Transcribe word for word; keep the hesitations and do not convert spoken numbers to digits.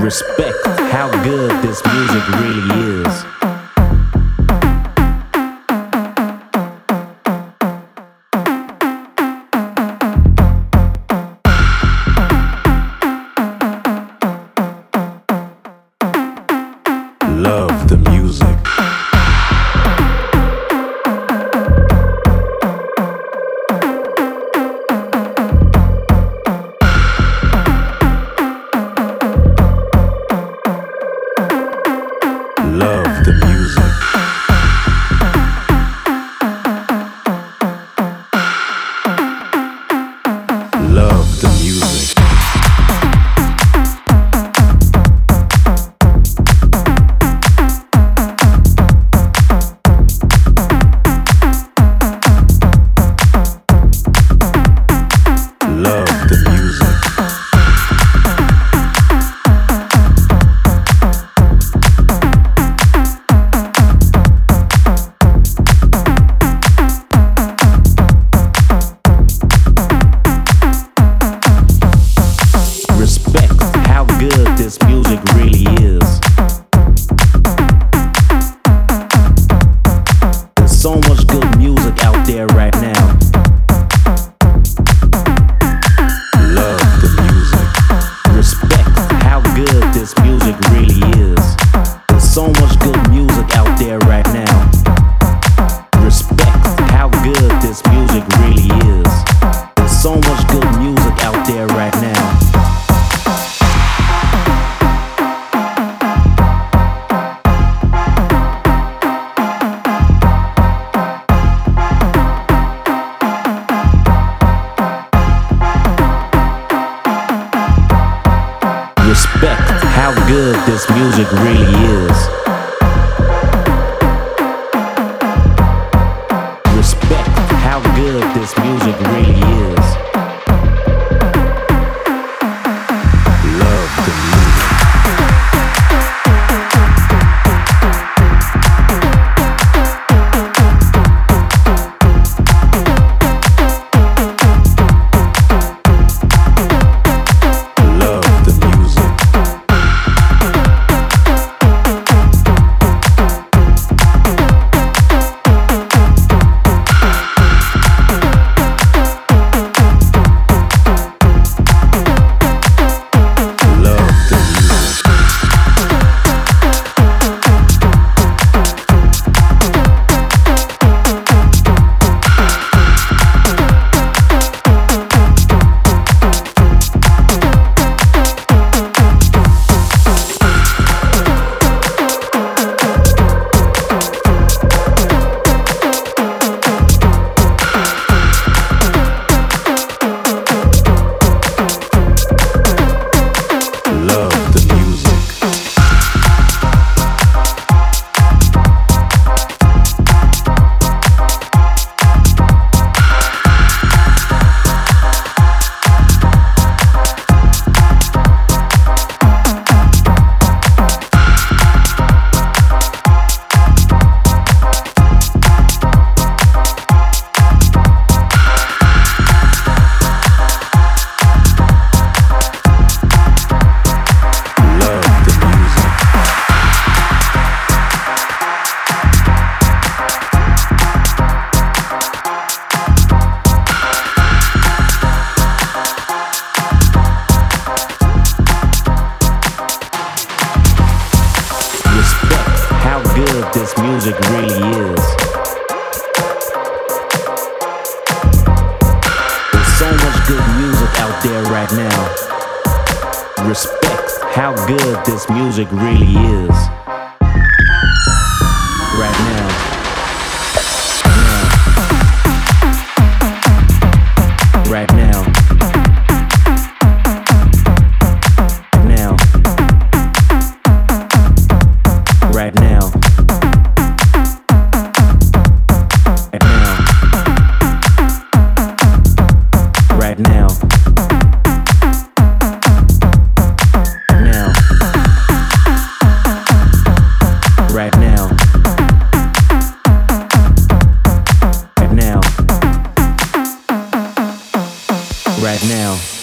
Respect how good this music really is. Love the music. Love the music. Love the music. Love the music. Respect how good this music really is. There's so much good music out there right now. Love the music. Respect how good this music really is. There's so much good music out there right now. Respect how good this music really is. There's so much good music out there right now. Respect how good this music really is. Respect how good this music really is. Love the music. Love the music. This music really is. There's so much good music out there right now. Respect how good this music really is. Right now. Now. Right now. Now. Right now. Right now. Now. Right now. Right now. Right now.